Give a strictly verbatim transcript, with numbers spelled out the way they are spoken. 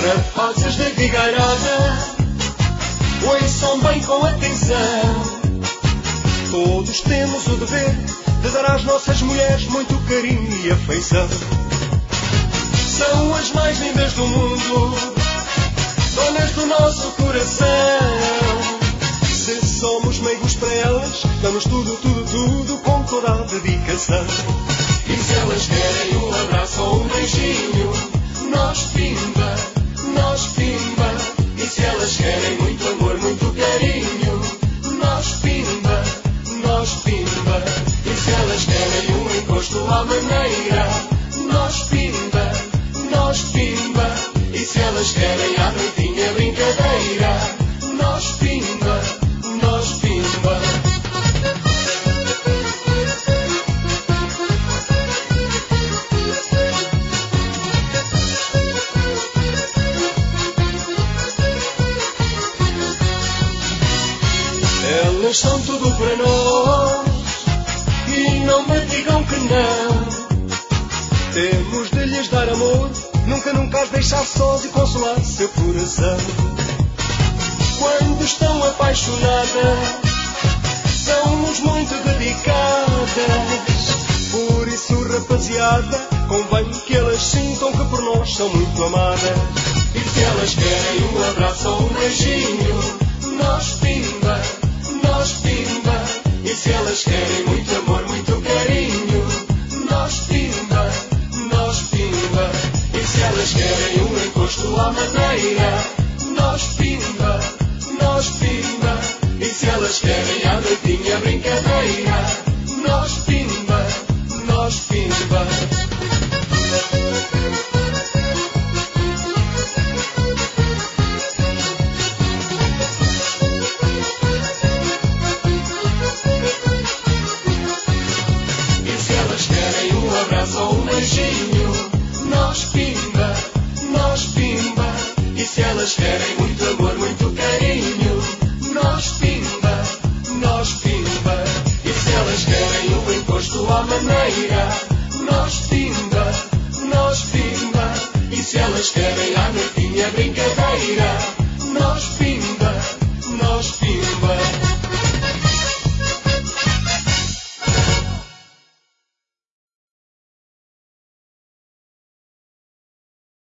rapazes da vigairada, ouçam bem com atenção. Todos temos o dever de dar às nossas mulheres muito carinho e afeição. São as mais lindas do mundo, donas do nosso coração. Se somos meigos para elas, damos tudo, tudo, tudo com toda a dedicação. E se elas querem um abraço ou um beijinho, nós pimba, nós pimba. E se elas querem muito amor, muito carinho, nós pimba, nós pimba. E se elas querem um encosto à maneira, nós pimba, nós pimba. E se elas querem à noitinha brincadeira, nós pimba, nós pimba. Elas são tudo para nós e não me digam que não. Temos de lhes dar amor, nunca, nunca as deixar sós e consolar seu coração. Quando estão apaixonadas, são-nos muito dedicadas. Por isso, rapaziada, convém que elas sintam que por nós são muito amadas. E se elas querem um abraço ou um beijinho, nós pimba, nós pimba. E se elas querem muito amor, muito carinho, nós pimba, nós pimba. E se elas querem um encosto à maneira, nós pimba, nós pimba. E se elas querem à noitinha brincadeira, nós pimba, nós pimba. E se elas querem um abraço ou um beijinho, nós pimba, nós pimba. E se elas querem muito amor, muito carinho, nós pimba, nós pimba. E se elas querem um encosto à maneira, nós pimba, nós pimba. E se elas querem à noitinha brincadeira, nós pimba.